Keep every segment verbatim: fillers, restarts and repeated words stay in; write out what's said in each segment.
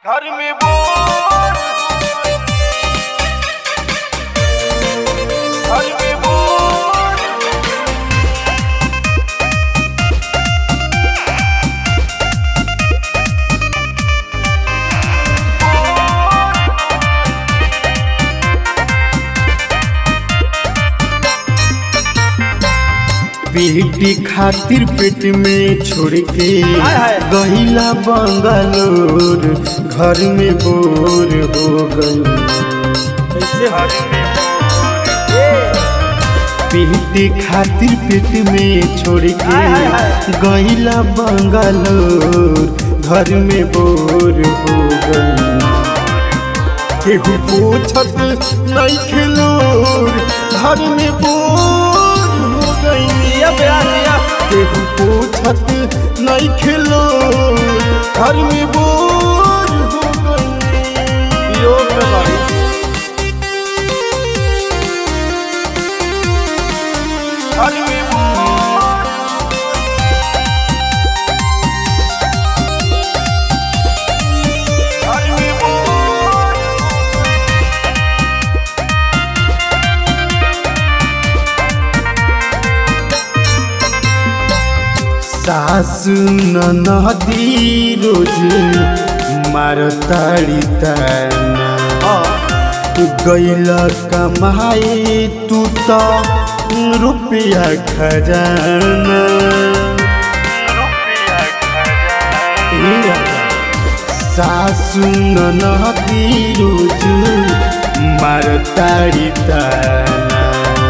घर में बोर घर में बोर बेटी खातिर पेट में छोड़ के गहिला बंगलोर, घर में बोर हो गई। बेटी खातिर पेट में छोड़ के गहिला बंगलोर, घर में बोर हो गई। केहू पूछत नहीं खिलोर, घर में बोर हो गई। केहू पूछत नहीं खिलो, घर में बोर हो गई। घर में बोर घर में बोर सासु ननदी रोज मारताड़ी ताना, गैला कमाए तू तो रुपया खजाना। सासु ननदी रोज मारताड़ी ताना,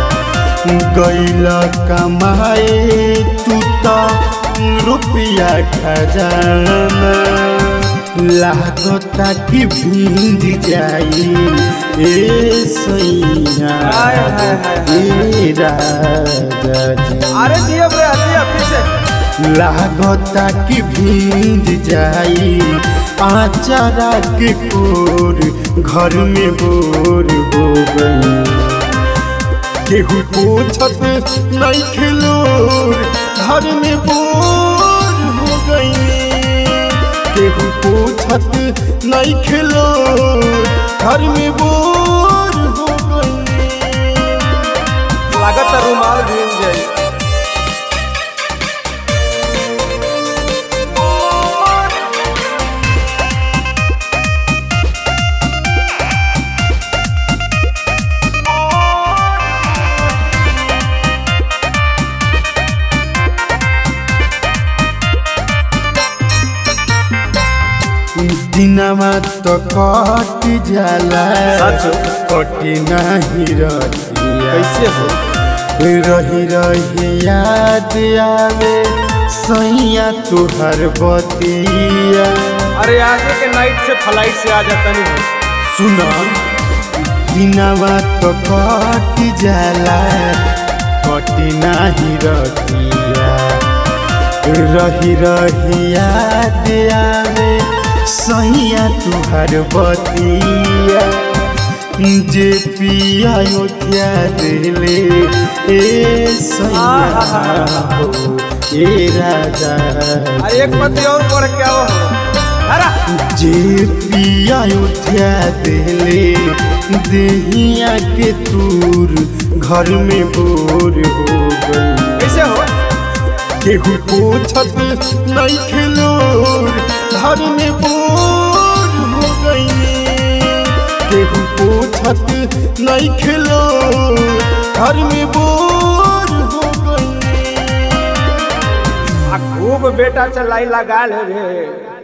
गैला कमाए तू तो रुपया खजाना। लागता कि भींज जाई ए सैया ए राजा जी। अरे जिया बे जिया पीछे लागता कि भींज जाई आचारा के कोर, घर में बोर हो गई। केहू पूछत नहीं खिलोर, घर में बोर हो गई। केहू पूछत नहीं खिलोर, घर में बोर हो गई। लागत रुमाल भीग जाई। दिनमा तो कट जाला, कटी नहीं रतिया। कैसे हो रही रही याद आवे सैया तुहर बतिया। अरे आजे के नाइट से फ्लाइट से आ जाता नहीं। सुना दिनमा तो कट जाला, कटी नहीं रतिया। रही रही याद आवे सैया तुहर बतिया। जे पिया क्या दिले ए सैया हो ए राजा। अरे एक पति और पढ़ क्या हो हरा। जे पिया क्या दिले देहिया के तूर, घर में बोर हो गई। कैसे हो केहू पूछत नहीं खिलोर, घर में बोर हो गई। केहू पूछत नहीं खिलोर, घर में बोर हो गई। खूब बेटा चलाई लगा ले रे।